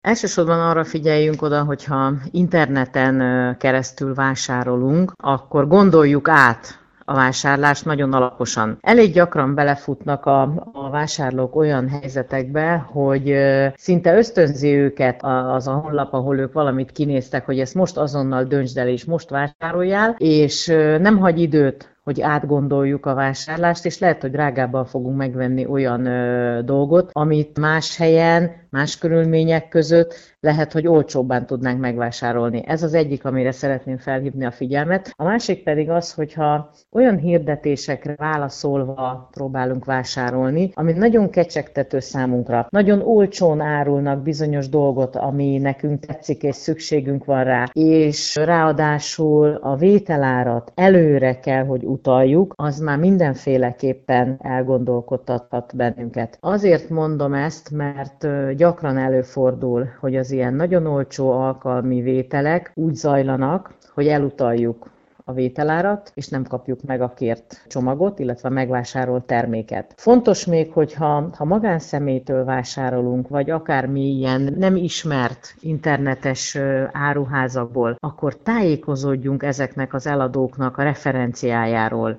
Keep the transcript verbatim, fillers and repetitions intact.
Elsősorban arra figyeljünk oda, hogyha interneten keresztül vásárolunk, akkor gondoljuk át a vásárlást nagyon alaposan. Elég gyakran belefutnak a, a vásárlók olyan helyzetekbe, hogy szinte ösztönzi őket az a honlap, ahol ők valamit kinéztek, hogy ezt most azonnal döntsd el és most vásároljál, és nem hagy időt, hogy átgondoljuk a vásárlást, és lehet, hogy drágábban fogunk megvenni olyan ö, dolgot, amit más helyen, más körülmények között lehet, hogy olcsóbban tudnánk megvásárolni. Ez az egyik, amire szeretném felhívni a figyelmet. A másik pedig az, hogyha olyan hirdetésekre válaszolva próbálunk vásárolni, ami nagyon kecsegtető számunkra. Nagyon olcsón árulnak bizonyos dolgot, ami nekünk tetszik és szükségünk van rá, és ráadásul a vételárat előre kell, hogy utaljuk, az már mindenféleképpen elgondolkodtathat bennünket. Azért mondom ezt, mert gyakran előfordul, hogy az ilyen nagyon olcsó alkalmi vételek úgy zajlanak, hogy elutaljuk a vételárat, és nem kapjuk meg a kért csomagot, illetve a megvásárolt terméket. Fontos még, hogyha ha magánszemélytől vásárolunk, vagy akármi ilyen nem ismert internetes áruházakból, akkor tájékozódjunk ezeknek az eladóknak a referenciájáról.